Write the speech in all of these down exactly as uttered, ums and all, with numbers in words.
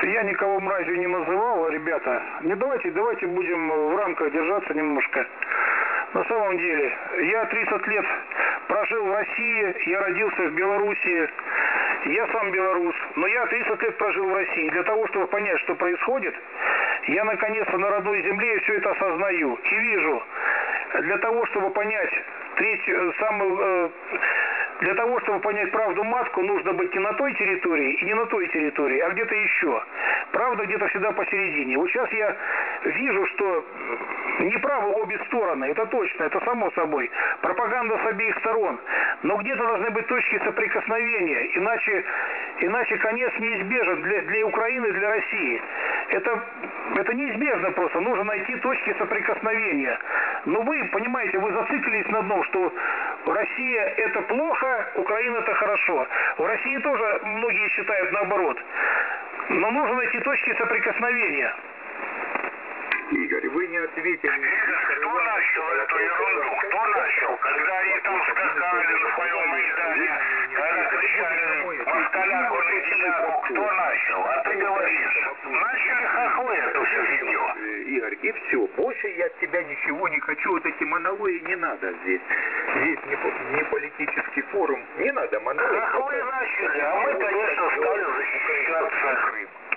Я никого мразью не называл, ребята. Не давайте, давайте будем в рамках держаться немножко. На самом деле, я тридцать лет прожил в России, я родился в Белоруссии, я сам белорус, но я тридцать лет прожил в России. Для того, чтобы понять, что происходит, я наконец-то на родной земле все это осознаю и вижу. Для того, чтобы понять третью, самую... Для того, чтобы понять правду матку, нужно быть не на той территории и не на той территории, а где-то еще. Правда где-то всегда посередине. Вот сейчас я вижу, что неправы обе стороны, это точно, это само собой. Пропаганда с обеих сторон. Но где-то должны быть точки соприкосновения, иначе, иначе конец неизбежен для, для Украины, для России. Это, это неизбежно просто, нужно найти точки соприкосновения. Но вы, понимаете, вы зациклились на одном, что Россия это плохо, Украина это хорошо. В России тоже многие считают наоборот. Но нужно найти точки соприкосновения. Игорь, вы не ответили. Игорь, кто начал эту ерунду? Кто начал? Когда они там скакали на своем Майдане, когда кричали «Москаляку, леденяку», кто начал? А ты говоришь, начали хохлы эту всю фигню. Игорь, и все. Больше я от тебя ничего не хочу. Вот эти монологи не надо здесь. Здесь не, не политический форум. Не надо монологи. Хохлы начали, а мы, конечно, стали защищаться.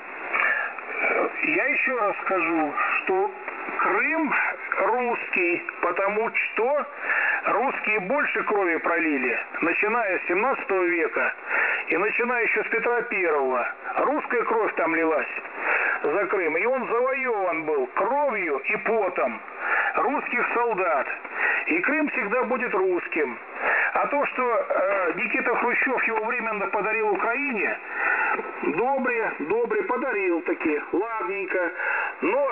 Я еще раз скажу, что Крым русский, потому что русские больше крови пролили, начиная с семнадцатого века и начиная еще с Петра Первого. Русская кровь там лилась за Крым, и он завоеван был кровью и потом русских солдат. И Крым всегда будет русским. А то, что э, Никита Хрущев его временно подарил Украине, добре, добре, подарил таки, ладненько. Но,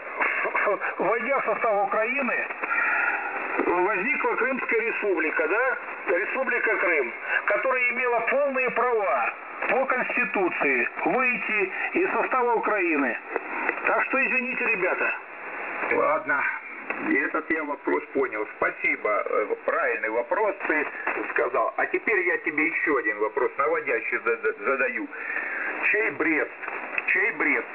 войдя в состав Украины, возникла Крымская республика, да? Республика Крым, которая имела полные права по Конституции выйти из состава Украины. Так что извините, ребята. Ладно. И этот я вопрос понял. Спасибо. Правильный вопрос ты сказал. А теперь я тебе еще один вопрос наводящий задаю. Чей Брест? Чей Брест?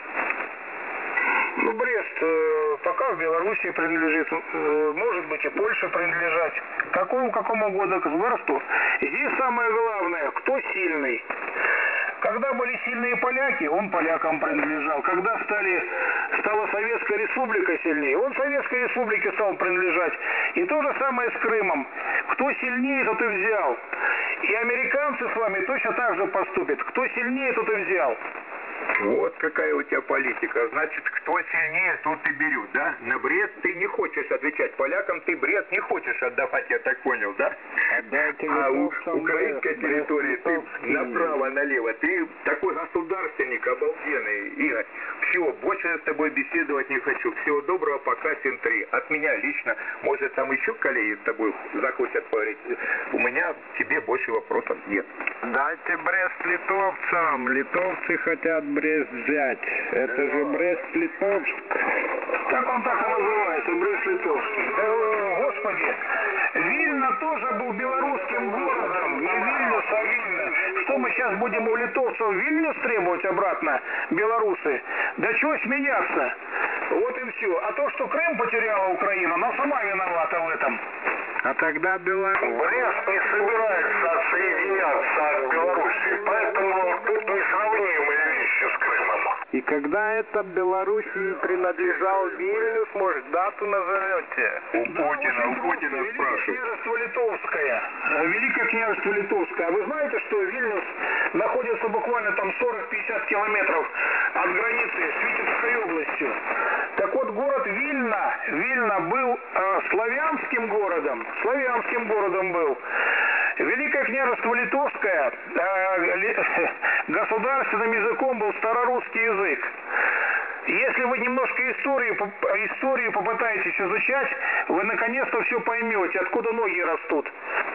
Ну, Брест э, пока в Белоруссии принадлежит, э, может быть и Польше принадлежать. Какому, какому году государству? Здесь самое главное, кто сильный. Когда были сильные поляки, он полякам принадлежал. Когда стали, стала Советская Республика сильнее, он Советской Республике стал принадлежать. И то же самое с Крымом. Кто сильнее, тот и взял. И американцы с вами точно так же поступят. Кто сильнее, тот и взял. Вот какая у тебя политика. Значит, кто сильнее, тот и берет, да? На Брест ты не хочешь отвечать полякам, ты Брест не хочешь отдавать, я так понял, да? Отдайте а у, украинской территории ты направо-налево. Ты такой государственник обалденный, Игорь. Все, больше я с тобой беседовать не хочу. Всего доброго, пока, Син-три. От меня лично, может, там еще коллеги с тобой захотят поговорить. У меня к тебе больше вопросов нет. Дайте Брест литовцам. Литовцы хотят Брест взять. Это же Брест-Литовск. Как он так и называется, Брест-Литовск? Да, господи, Вильно тоже был белорусским городом. Не Вильнюс, а Вильно. Что мы сейчас будем у литовцев Вильнюс требовать обратно, белорусы? Да чего смеяться? Вот и все. А то, что Крым потеряла Украина, она сама виновата в этом. А тогда Беларусь... Брест не собирается отсоединяться от Беларуси, поэтому тут несравнимые вещи с Крымом. И когда это Белоруссии принадлежал Вильнюс, может, дату назовете? У Путина, у Путина Великое спрашивают. княжество Литовское. Великое княжество Литовское. А вы знаете, что Вильнюс находится буквально там сорок-пятьдесят километров от границы с Витебской областью? Так вот, город Вильно, Вильно был э, славянским городом. Славянским городом был. Великое княжество Литовское, э, ли, государственным языком был старорусский язык. Если вы немножко историю, историю попытаетесь изучать, вы наконец-то все поймете, откуда ноги растут.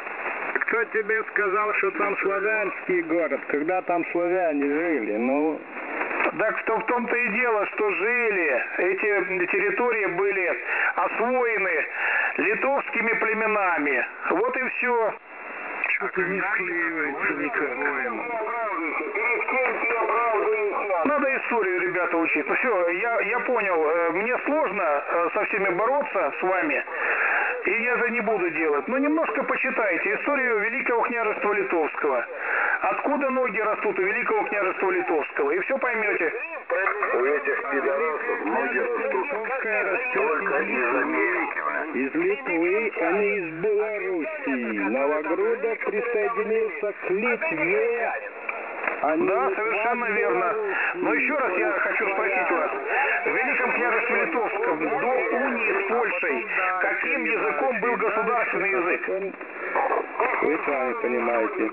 Кто тебе сказал, что там славянский город, когда там славяне жили? Ну... Так в том-то и дело, что жили, эти территории были освоены литовскими племенами. Вот и все. Что-то не склеивается никак. Надо историю, ребята, учить. Ну все, я, я понял, мне сложно со всеми бороться с вами, и я это не буду делать. Но немножко почитайте историю Великого княжества Литовского. Откуда ноги растут у Великого княжества Литовского, и все поймете. У этих пидорасов ноги растут только из Америки. Из Литвы, а не из Белоруссии. Новогрудок присоединился к Литве. А да, совершенно верно. Но еще раз я хочу спросить вас. В Великом княжестве Литовском до унии с Польшей каким языком был государственный язык? Вы сами понимаете.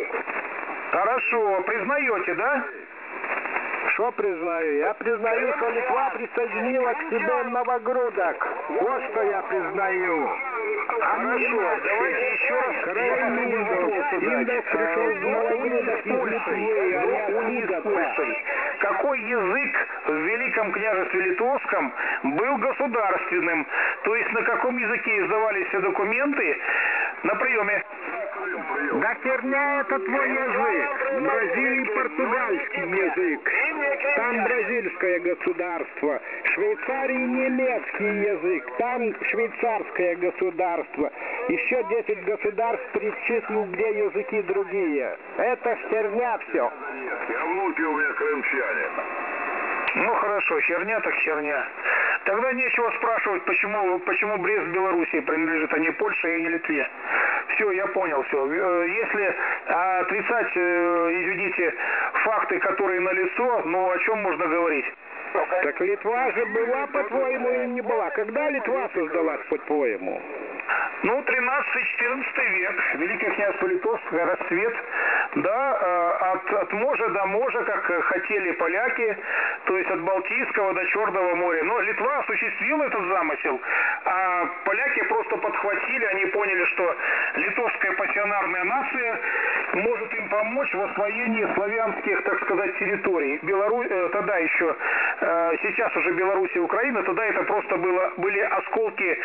Хорошо, признаете, да? Что признаю? Я признаю, что Литва присоединила к себе Новогрудок. Вот что я признаю. Хорошо, давайте еще раз. Король Миндов. Миндов пришел в Новогрудок из Литвы, а не откуда-то. Какой язык в Великом княжестве Литовском был государственным? То есть на каком языке издавались все документы на приеме? Да херня это твой язык. В Бразилии португальский язык. Там бразильское государство. В Швейцарии немецкий язык. Там швейцарское государство. Еще десять государств перечислил, где языки другие. Это херня все. Я внуки у меня крымчане. Ну хорошо, херня так херня. Тогда нечего спрашивать, почему, почему Брест Белоруссии принадлежит, а не Польше и не Литве. Все, я понял, все. Если отрицать, извините, факты, которые налицо, ну о чем можно говорить? Так Литва же была, по-твоему, и не была. Когда Литва создалась, по-твоему? Ну, тринадцатый-четырнадцатый век, Великое княжество Литовское, расцвет, да, от, от можа до можа, как хотели поляки, то есть от Балтийского до Черного моря. Но Литва осуществила этот замысел, а поляки просто подхватили, они поняли, что литовская пассионарная нация может им помочь в освоении славянских, так сказать, территорий. Беларусь, тогда еще, сейчас уже Беларусь и Украина, тогда это просто было, были осколки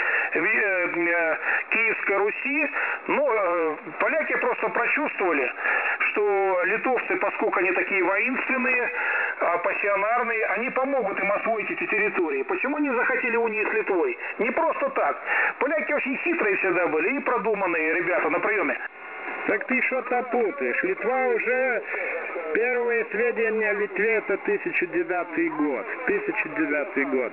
Киевской Руси, но э, поляки просто прочувствовали, что литовцы, поскольку они такие воинственные, э, пассионарные, они помогут им освоить эти территории. Почему не захотели унии с Литвой? Не просто так. Поляки очень хитрые всегда были и продуманные ребята на приеме. Так ты что-то путаешь. Литва уже... Первые сведения о Литве это тысяча девятый год. тысяча девятый год.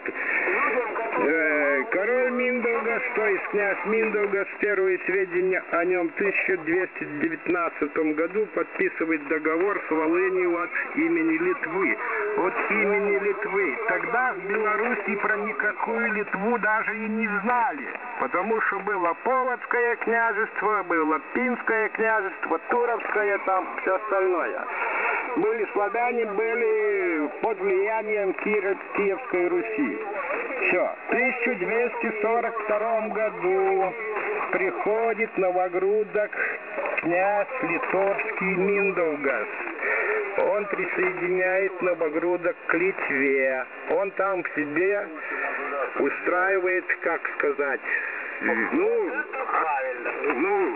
Э, король Миндаугас, то есть князь Миндаугас, первые сведения о нем в тысяча двести девятнадцатом году подписывает договор с Волынью от имени Литвы. От имени Литвы. Тогда в Беларуси про никакую Литву даже и не знали. Потому что было Полоцкое княжество, было Пинское княжество, Туровское, там все остальное. Были славяне, были под влиянием Киевской Руси. Все. В тысяча двести сорок втором году приходит Новогрудок князь литовский Миндаугас. Он присоединяет Новогрудок к Литве. Он там в себе устраивает, как сказать, ну, ну,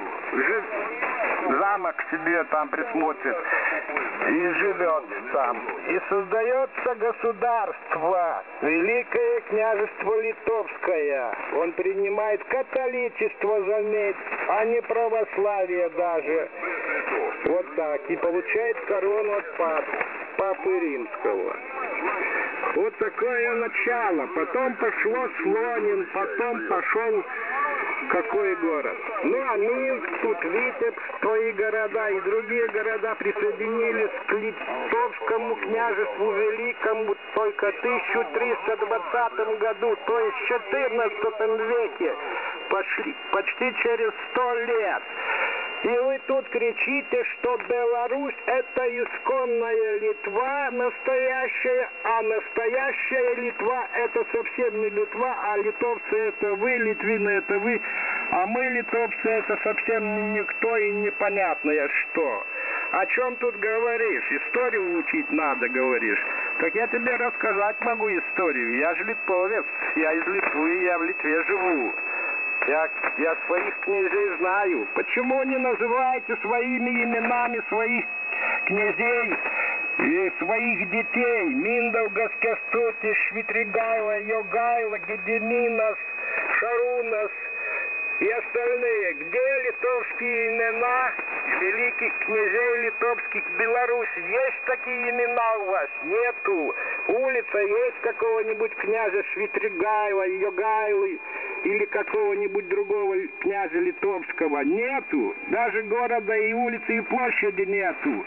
замок себе там присмотрит и живет там. И создается государство, Великое княжество Литовское. Он принимает католичество, заметь, а не православие даже. Вот так. И получает корону от пап, Папы Римского. Вот такое начало. Потом пошло Слонин, потом пошел какой город. Ну а Минск, тут Витебск, то и города, и другие города присоединились к Литовскому княжеству Великому только в тысяча триста двадцатом году, то есть в четырнадцатом веке, почти, почти через сто лет. И вы тут кричите, что Беларусь это исконная Литва настоящая, а настоящая Литва это совсем не Литва, а литовцы это вы, литвины это вы, а мы литовцы это совсем никто и непонятное что. О чем тут говоришь? Историю учить надо, говоришь. Так я тебе рассказать могу историю. Я же литовец, я из Литвы, я в Литве живу. Я, я своих князей знаю. Почему не называете своими именами своих князей И своих детей, Миндаугас, Кястутис, Швитригайло, Йогайло, Гедеминос, Шарунос и остальные. Где литовские имена великих князей литовских Беларуси? Есть такие имена у вас? Нету. Улица есть какого-нибудь князя Швитригайла, Йогайлы или какого-нибудь другого князя литовского? Нету. Даже города и улицы и площади нету.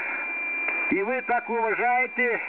И вы так уважаете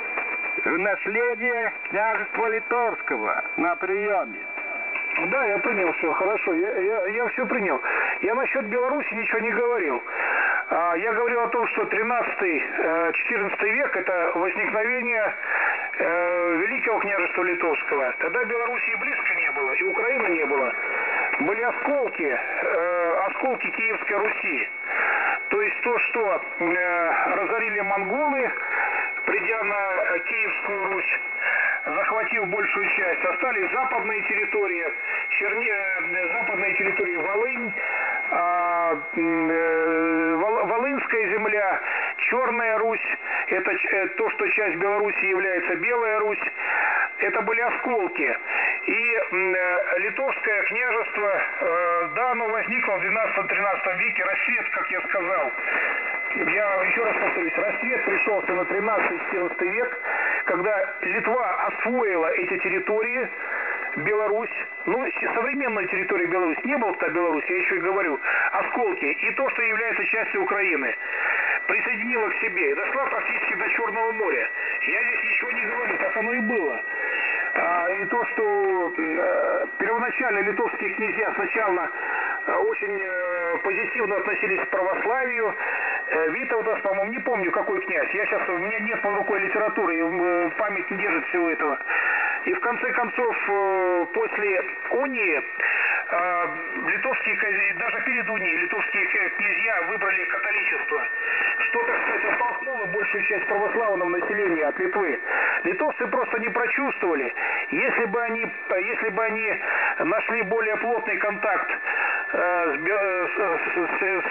наследие княжества литовского на приеме. Да, я принял все, хорошо, я, я, я все принял. Я насчет Беларуси ничего не говорил. А, я говорил о том, что тринадцатый-четырнадцатый век это возникновение э, Великого княжества Литовского. Тогда Беларуси и близко не было, и Украины не было. Были осколки, э, осколки Киевской Руси. То есть то, что э, разорили монголы, придя на Киевскую Русь, захватив большую часть, остались западные территории, Черне... западные территории Волынь, а, э, Волынская земля, Черная Русь, это э, то, что часть Беларуси является Белая Русь, это были осколки. И э, Литовское княжество, э, да, оно возникло в двенадцатом-тринадцатом веке, рассвет, как я сказал. Я еще раз повторюсь, рассвет пришелся на тринадцатый-четырнадцатый век, когда Литва освоила эти территории, Беларусь, ну, современная территория Беларуси, не было тогда Беларусь, я еще и говорю, осколки, и то, что является частью Украины, присоединила к себе и дошла практически до Черного моря. Я здесь ничего не говорю, так оно и было. А, и то, что э, первоначально литовские князья сначала э, очень э, позитивно относились к православию, э, Витовтас, по-моему, не помню, какой князь, я сейчас, у меня нет под рукой литературы, и э, память не держит всего этого. И в конце концов, э, после унии, э, литовские, даже перед унией, литовские князья выбрали католичество, что, так сказать, оттолкнуло большую часть православного населения от Литвы. Литовцы просто не прочувствовали. Если бы они, если бы они нашли более плотный контакт э, с, с, с, с,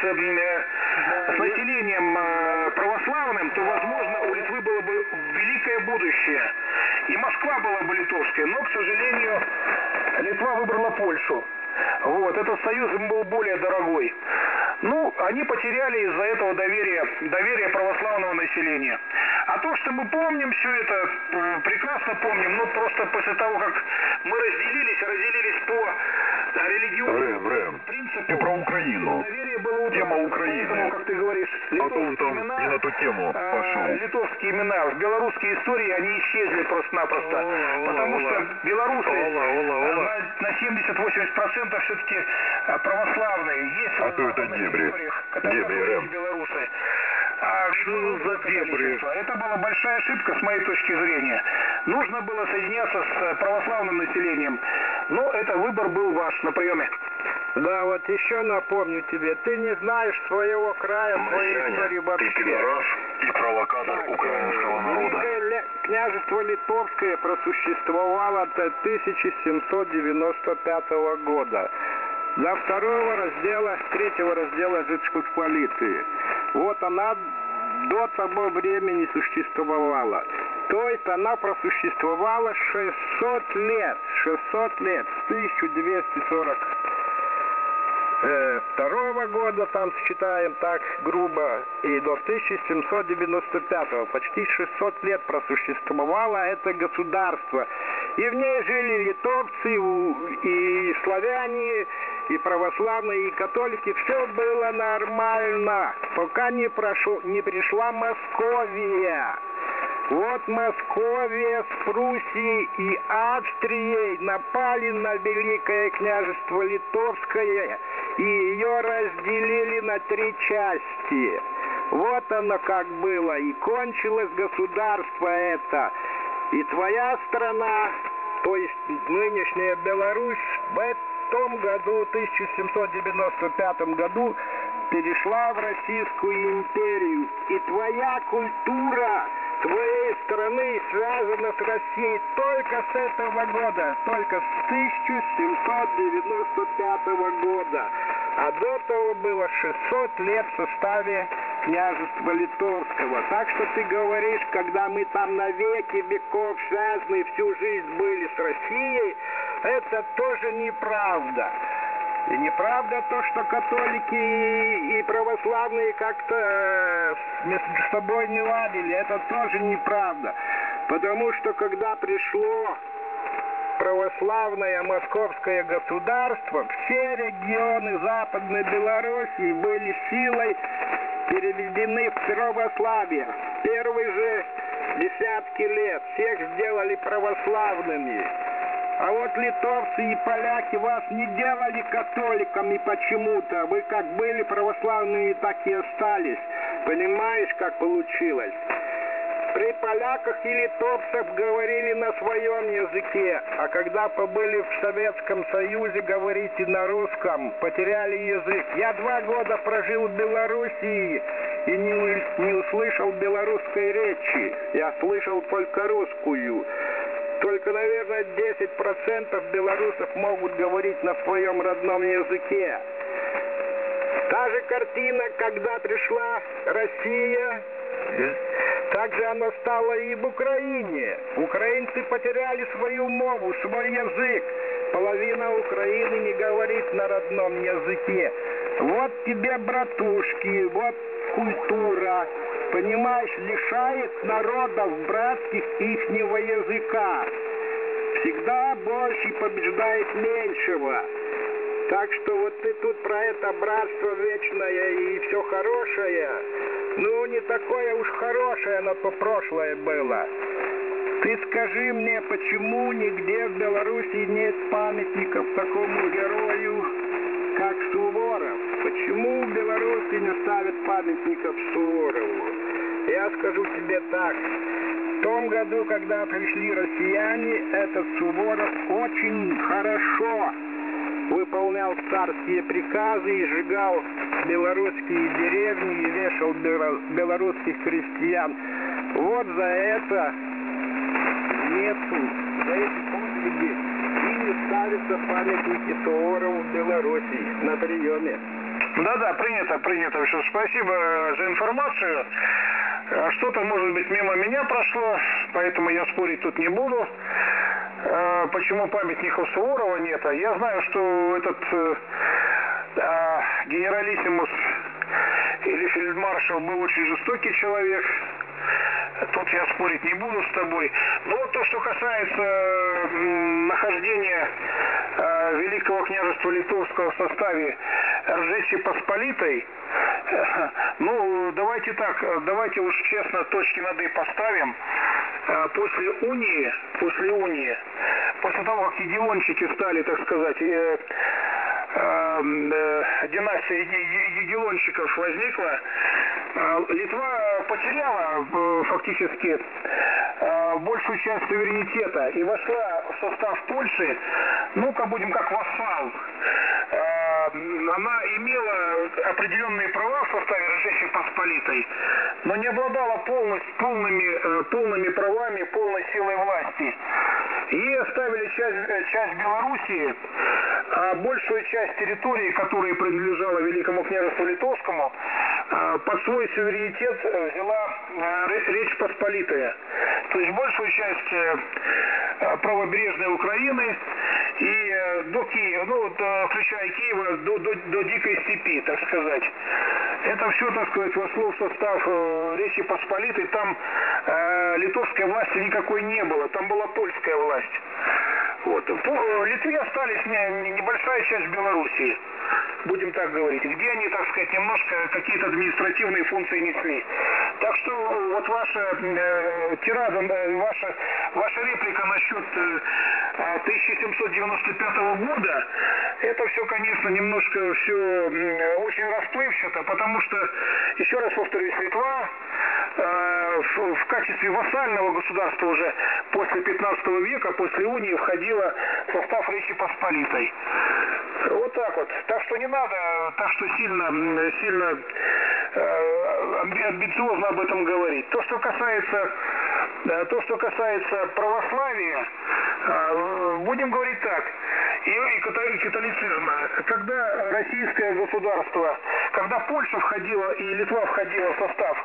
с населением э, православным, то, возможно, у Литвы было бы великое будущее. И Москва была бы литовская, но, к сожалению, Литва выбрала Польшу. Вот, этот союз им был более дорогой. Ну, они потеряли из-за этого доверие, доверие православного населения. А то, что мы помним все это, э, прекрасно помним, ну, просто после того, как мы разделились, разделились по религиозному Рэм, принципу. ты про Украину. Доверие было Тема Украины. Поэтому, как ты говоришь, А то литовские там имена, не на ту тему э, пошел. литовские имена в белорусской истории, они исчезли просто-напросто. Ола, потому ола, что белорусы ола, ола, ола. на, на семьдесят-восемьдесят процентов все-таки э, православные. Есть А то это дебри. Дебри, Рэм. Белорусы. А Что за дебри? Это была большая ошибка с моей точки зрения. Нужно было соединяться с православным населением. Но это выбор был ваш на приеме. Да, вот еще напомню тебе, ты не знаешь своего края, своей истории вообще. Ты пидорас и провокатор Так, украинского народа. Великое Ле- княжество Литовское просуществовало до тысяча семьсот девяносто пятого года. До второго раздела, третьего раздела Жечпосполитой. Вот она до того времени существовала. То есть она просуществовала шестьсот лет. шестьсот лет. С тысяча двести сорок второго года, там считаем так грубо, и до тысяча семьсот девяносто пятого, почти шестьсот лет просуществовало это государство. И в ней жили литовцы, и славяне, и православные, и католики. Все было нормально, пока не, прошло, не пришла Московия. Вот Московия с Пруссией и Австрией напали на Великое княжество Литовское и ее разделили на три части. Вот оно как было, и кончилось государство это. И твоя страна, то есть нынешняя Беларусь, в этом году, тысяча семьсот девяносто пятом году, перешла в Российскую империю. И твоя культура твоей страны связана с Россией только с этого года, только с тысяча семьсот девяносто пятого года. А до того было шестьсот лет в составе княжества Литовского. Так что ты говоришь, когда мы там на веки веков связаны, всю жизнь были с Россией, это тоже неправда. И неправда то, что католики и православные как-то между собой не ладили, это тоже неправда. Потому что когда пришло православное московское государство, все регионы Западной Белоруссии были силой переведены в православие. Первые же десятки лет всех сделали православными. А вот литовцы и поляки вас не делали католиками почему-то. Вы как были православными, так и остались. Понимаешь, как получилось? При поляках и литовцах говорили на своем языке, а когда побыли в Советском Союзе, говорите на русском, потеряли язык. Я два года прожил в Белоруссии и не, не услышал белорусской речи. Я слышал только русскую. Только, наверное, десять процентов белорусов могут говорить на своем родном языке. Та же картина, когда пришла Россия, так же она стала и в Украине. Украинцы потеряли свою мову, свой язык. Половина Украины не говорит на родном языке. Вот тебе, братушки, вот культура. Понимаешь, лишает народов братских ихнего языка. Всегда больше побеждает меньшего. Так что вот ты тут про это братство вечное и все хорошее. Ну, не такое уж хорошее, но то прошлое было. Ты скажи мне, почему нигде в Беларуси нет памятников такому герою, как Суворов? Почему в Беларуси не ставят памятников Суворову? Я скажу тебе так. В том году, когда пришли россияне, этот Суворов очень хорошо выполнял царские приказы и сжигал белорусские деревни и вешал белорусских крестьян. Вот за это нету, за эти подвиги и не ставятся памятники Суворову в Беларуси на приеме. Да-да, принято, принято. Спасибо за информацию. Что-то, может быть, мимо меня прошло, поэтому я спорить тут не буду. Почему памятников Суворова нет? Я знаю, что этот э, э, генералиссимус или фельдмаршал был очень жестокий человек. Тут я спорить не буду с тобой. Но вот то, что касается э, нахождения э, Великого княжества Литовского в составе Речи Посполитой, э, ну, давайте так, давайте уж честно точки над «и» поставим. Э, после унии, после унии, после того, как егелончики стали, так сказать, э, э, э, династия егелончиков возникла, Литва потеряла э, фактически э, большую часть суверенитета и вошла в состав Польши, ну-ка будем как вассал. Э, она имела определенные права в составе Речи Посполитой, но не обладала полностью, полными, э, полными правами, полной силой власти. Ей оставили часть, часть Белоруссии, а большую часть территории, которая принадлежала Великому княжеству Литовскому, под свой суверенитет взяла Речь Посполитая. То есть большую часть правобережной Украины и до Киева, ну, до, включая Киева, до, до, до Дикой степи, так сказать. Это все, так сказать, вошло в состав э, Речи Посполитой. Там э, литовской власти никакой не было, там была польская власть. Вот. По Литве остались не, небольшая часть Белоруссии, будем так говорить, где они, так сказать, немножко какие-то административные функции несли. Так что вот ваша э, тирада, э, ваша, ваша реплика насчет э, тысяча семьсот девяносто пятого года, это все, конечно, немножко все э, очень расплывчато, потому что, еще раз повторюсь, Литва э, в, в качестве вассального государства уже после пятнадцатого века, после унии, входила в состав Речи Посполитой. Вот так вот. Так что не надо так что сильно, сильно э, амбициозно об этом говорить. То, что касается, э, то, что касается православия, э, будем говорить так, и, и католицизма. Когда российское государство, когда Польша входила и Литва входила в состав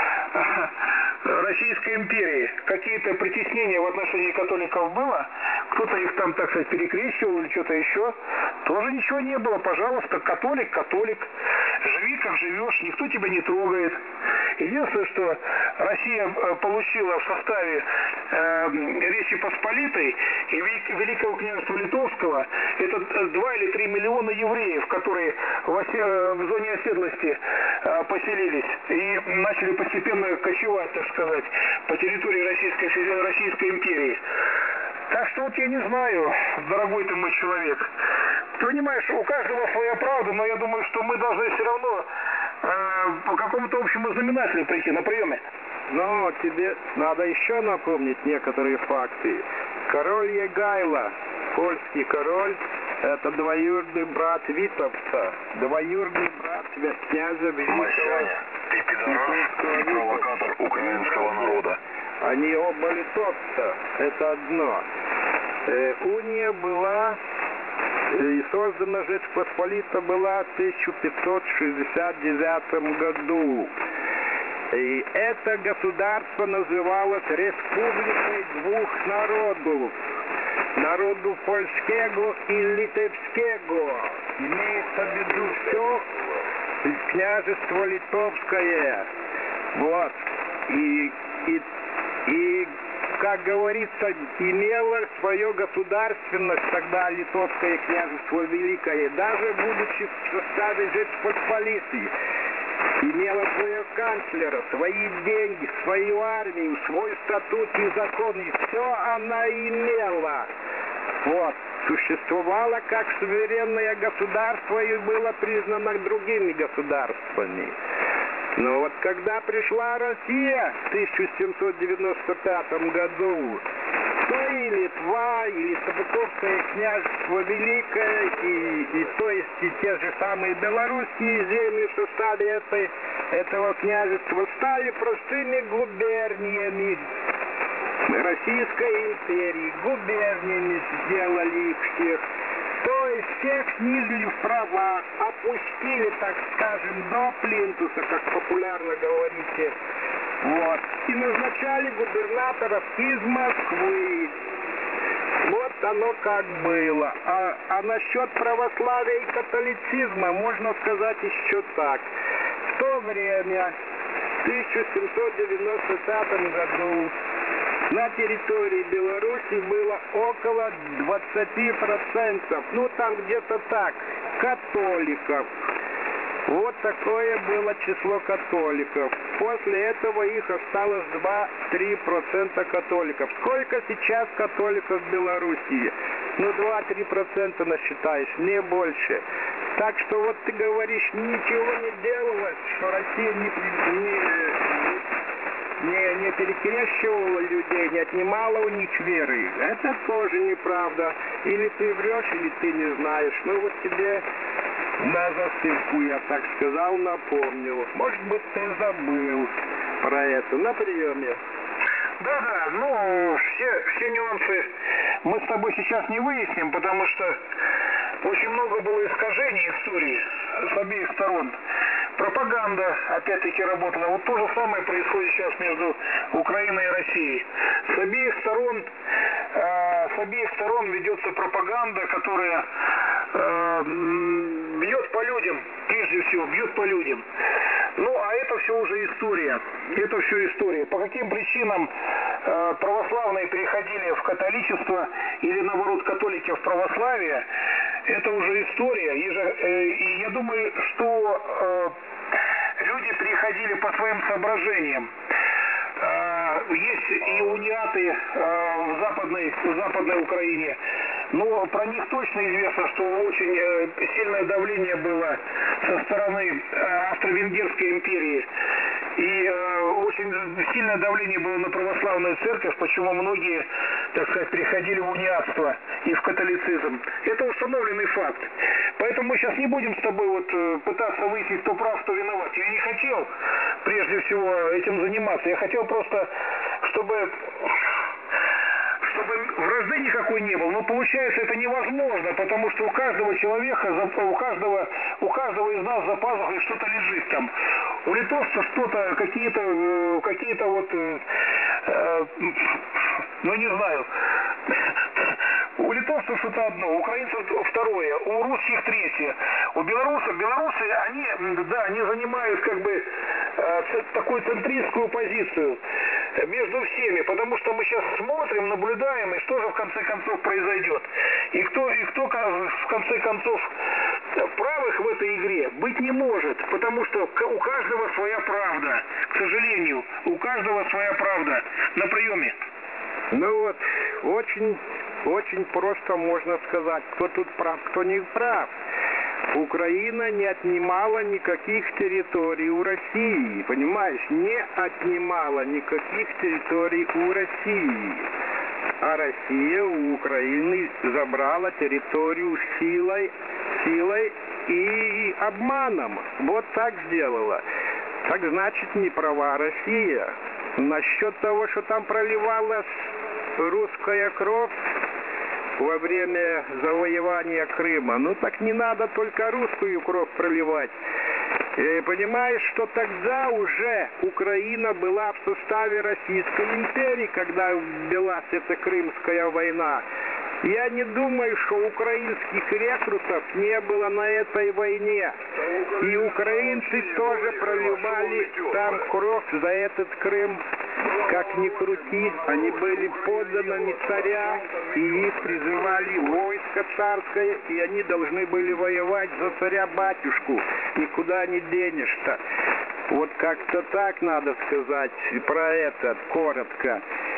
Российской империи, какие-то притеснения в отношении католиков было? Кто-то их там, так сказать, перекрещивал или что-то еще? Тоже ничего не было. Пожалуйста, католик, католик. Живи, как живешь, никто тебя не трогает. Единственное, что Россия получила в составе э, Речи Посполитой и Великого княжества Литовского, это два или три миллиона евреев, которые в, осе, в зоне оседлости э, поселились и начали постепенно кочевать, так сказать, по территории Российской, Российской империи. Так что вот я не знаю, дорогой ты мой человек. Ты понимаешь, у каждого своя правда, но я думаю, что мы должны все равно э, по какому-то общему знаменателю прийти на приеме. Но тебе надо еще напомнить некоторые факты. Король Егайло, польский король, это двоюродный брат Витовта, двоюродный брат князя Великого. Мощане, ты пидорас и провокатор украинского народа. Они оба литовца, это одно. Э, уния была, и создана Жечь Посполита была в тысяча пятьсот шестьдесят девятом году. И это государство называлось Республикой двух народов. Народу польского и литовского. Имеется в виду все княжество литовское. Вот. И, и, и, как говорится, имело свою государственность тогда Литовское княжество Великое, даже будучи в составе Жечь Посполитой. Имела своего канцлера, свои деньги, свою армию, свой статут и закон, и все она имела. Вот. Существовало как суверенное государство и было признано другими государствами. Но вот когда пришла Россия в тысяча семьсот девяносто пятом году, то и Литва, и Литовское княжество Великое, и, и то есть и те же самые белорусские земли в составе этой, этого княжества стали простыми губерниями Российской империи, губерниями сделали их всех. То есть всех снизили в правах, опустили, так скажем, до плинтуса, как популярно говорите. Вот. И назначали губернаторов из Москвы. Вот оно как было. А, а насчет православия и католицизма можно сказать еще так. В то время, в тысяча семьсот девяносто пятом году, на территории Беларуси было около двадцати процентов, ну там где-то так, католиков. Вот такое было число католиков. После этого их осталось два-три процента католиков. Сколько сейчас католиков в Белоруссии? Ну, два-три процента насчитаешь, не больше. Так что вот ты говоришь, ничего не делалось, что Россия не, не, не, не перекрещивала людей, не отнимала у них веры. Это тоже неправда. Или ты врешь, или ты не знаешь. Ну вот тебе на засыпку, я так сказал, напомнил. Может быть, ты забыл про это на приеме. Да-да, ну, все, все нюансы мы с тобой сейчас не выясним, потому что очень много было искажений истории с обеих сторон. Пропаганда, опять-таки, работала. Вот то же самое происходит сейчас между Украиной и Россией. С обеих сторон, э, с обеих сторон ведется пропаганда, которая э, бьет по людям, прежде всего, бьет по людям. Ну, а это все уже история. Это все история. По каким причинам э, православные переходили в католичество или, наоборот, католики в православие, это уже история. И, же, э, и я думаю, что э, люди переходили по своим соображениям. Э, есть и униаты э, в, западной, в Западной Украине. Но про них точно известно, что очень э, сильное давление было со стороны э, Австро-Венгерской империи. И э, очень сильное давление было на православную церковь, почему многие, так сказать, переходили в униатство и в католицизм. Это установленный факт. Поэтому мы сейчас не будем с тобой вот э, пытаться выяснить, кто прав, кто виноват. Я не хотел, прежде всего, этим заниматься. Я хотел просто, чтобы... чтобы вражды никакой не было, но получается это невозможно, потому что у каждого человека, у каждого, у каждого из нас за пазухой что-то лежит там. У литовцев что-то, какие-то, какие-то вот, э, ну не знаю, у литовцев что-то одно, у украинцев второе, у русских третье, у белорусов, белорусы, они, да, они занимают как бы такую центристскую позицию между всеми, потому что мы сейчас смотрим, наблюдаем, и что же в конце концов произойдет. И кто, и кто в конце концов правых в этой игре быть не может, потому что у каждого своя правда, к сожалению, у каждого своя правда. На приеме. Ну вот, очень, очень просто можно сказать, кто тут прав, кто не прав. Украина не отнимала никаких территорий у России, понимаешь, не отнимала никаких территорий у России. А Россия у Украины забрала территорию силой, силой и обманом. Вот так сделала. Так значит, не права Россия. Насчет того, что там проливалась русская кровь во время завоевания Крыма, ну так не надо только русскую кровь проливать. И понимаешь, что тогда уже Украина была в составе Российской империи, когда велась эта Крымская война. Я не думаю, что украинских рекрутов не было на этой войне. И украинцы тоже проливали там кровь за этот Крым. Как ни крути, они были подданными царя, и их призывали войско царское, и они должны были воевать за царя-батюшку. Никуда не денешься. Вот как-то так надо сказать про это коротко.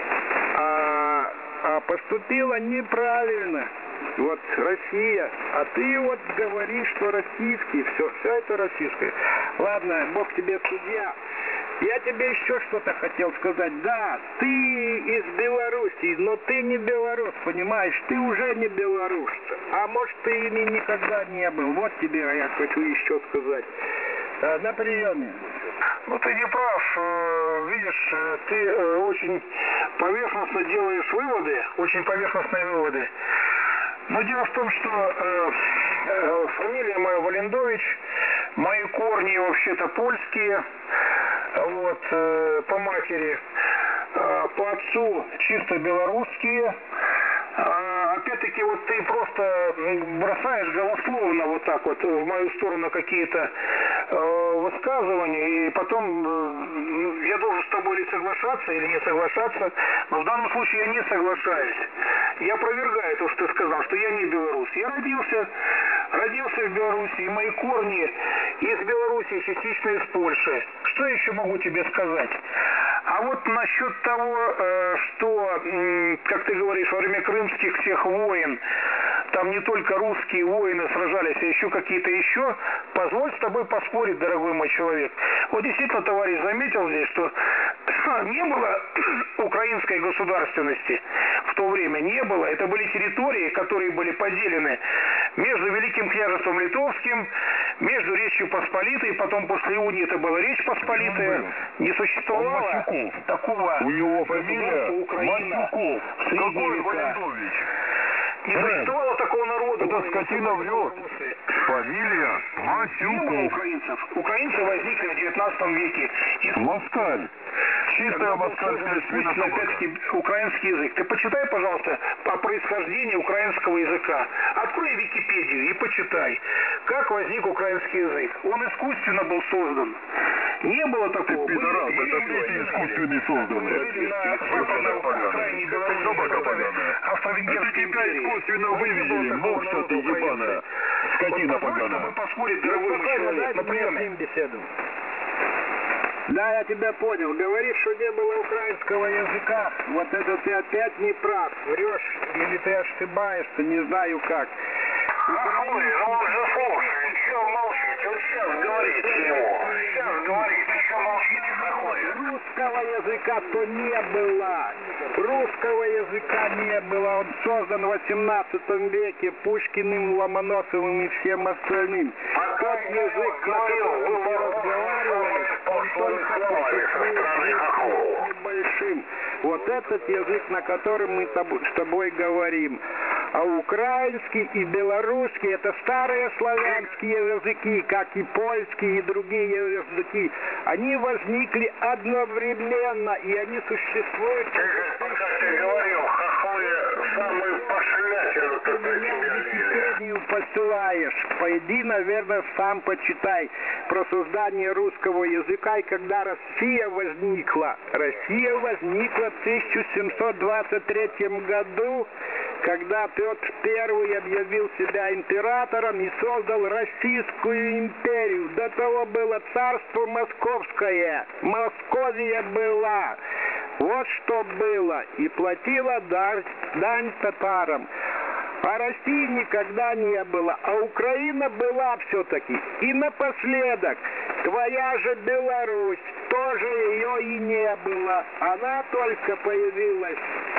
А, а поступила неправильно. Вот Россия, а ты вот говоришь, что российский, все, все это российское. Ладно, Бог тебе судья. Я тебе еще что-то хотел сказать. Да, ты из Белоруссии, но ты не белорус, понимаешь? Ты уже не белорус. А может, ты ими никогда не был. Вот тебе я хочу еще сказать. А, на приеме. Ну, ты не прав. Видишь, ты очень поверхностно делаешь выводы, очень поверхностные выводы. Но дело в том, что э, э, фамилия моя Валендович, мои корни вообще-то польские, вот, э, по матери, э, по отцу чисто белорусские. А, опять-таки, вот ты просто бросаешь голословно вот так вот в мою сторону какие-то э, высказывания, и потом э, я должен с тобой или соглашаться, или не соглашаться, но в данном случае я не соглашаюсь. Я опровергаю то, что ты сказал, что я не белорус. Я родился, родился в Беларуси, и мои корни из Беларуси, частично из Польши. Что еще могу тебе сказать? А вот насчет того, что, как ты говоришь, во время крымских всех войн, там не только русские воины сражались, а еще какие-то еще, позволь с тобой поспорить, дорогой мой человек. Вот действительно, товарищ заметил здесь, что не было украинской государственности в то время, не было. Это были территории, которые были поделены между Великим княжеством Литовским, между Речью Посполитой, потом после унии это была Речь Посполитая. Не существовало такого. У него фамилия Украина в средние века. Не существовало такого народа. Эта скотина врет. Фамилия Масюков. Украинцев. Украинцы возникли в девятнадцатом веке. Москаль. Чистая москальская свинотовара. Опять-таки, украинский язык. Ты почитай, пожалуйста, о происхождении украинского языка. Открой Википедию и почитай, как возник украинский язык. Он искусственно был создан. Не было такого. Ты пидорас, это ты искусственный созданный. На окраине Беларуси Австро-Венгерской империи. Искусственно вывели, мог что ты ебаная. Скотина поганая. Мы поспорить, дорогой мой человек, на приеме. Беседу. Да, я тебя понял. Говоришь, что не было украинского языка. Вот это ты опять не прав. Врешь или ты ошибаешься, не знаю как. Ой, ну он же слушает, что молчите, он сейчас говорит ему, сейчас говорит, еще молчите, какой. Русского языка то не было. Русского языка не было. Он создан в восемнадцатом веке Пушкиным, Ломоносовым и всем остальным. Тот язык, на котором мы разговаривали, он только существует небольшим. Вот этот язык, на котором мы с тобой говорим. А украинский и белорусский — это старые славянские языки, как и польский и другие языки. Они возникли одновременно, и они существуют... Ты же, пока ты говорил, хохлы самые пошлятины, Ты меня в Википедию посылаешь. Пойди, наверное, сам почитай про создание русского языка. И когда Россия возникла, Россия возникла в тысяча семьсот двадцать третьем году, когда Петр Первый объявил себя императором и создал Российскую империю. До того было царство Московское. Московия была. Вот что было. И платила дань, дань татарам. А России никогда не было. А Украина была все-таки. И напоследок, твоя же Беларусь, тоже ее и не было. Она только появилась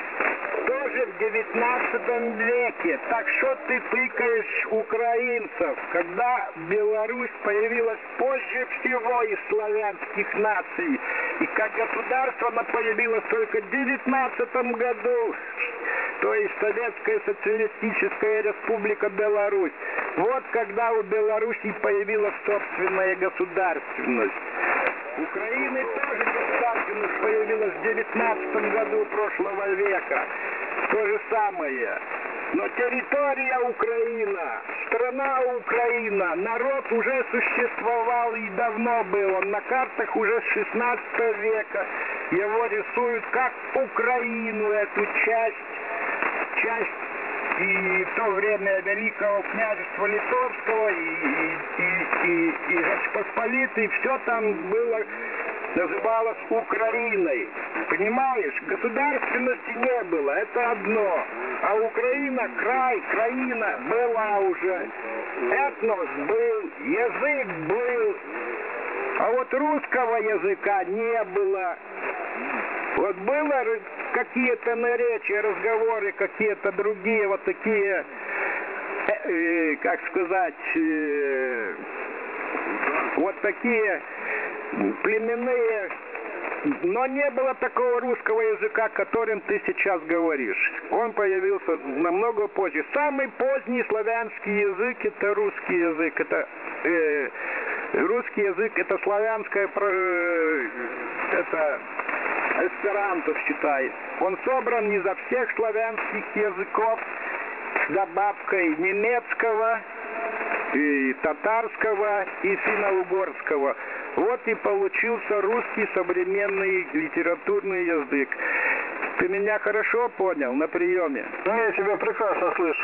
тоже в девятнадцатом веке. Так что ты тыкаешь украинцев, когда Беларусь появилась позже всего из славянских наций. И как государство она появилась только в девятнадцатом году. То есть Советская Социалистическая Республика Беларусь. Вот когда у Беларуси появилась собственная государственность. Украины тоже государственность появилась в девятнадцатом году прошлого века. То же самое. Но территория Украина, страна Украина, народ уже существовал и давно был. Он на картах уже с шестнадцатого века. Его рисуют как Украину, эту часть, часть и в то время Великого княжества Литовского, и, и, и, и Посполитой, все там было, называлось Украиной. Понимаешь, государственности не было, это одно. А Украина, край, краина была уже. Этнос был, язык был. А вот русского языка не было. Вот было какие-то наречия, разговоры, какие-то другие вот такие, э, э, как сказать, э, вот такие племенные, но не было такого русского языка, которым ты сейчас говоришь. Он появился намного позже. Самый поздний славянский язык — это русский язык. Это э, русский язык — это славянское, э, это эсперанто, считай. Он собран изо всех славянских языков с добавкой немецкого, и татарского и финно-угорского. Вот и получился русский современный литературный язык. Ты меня хорошо понял на приеме? Я тебя прекрасно слышу.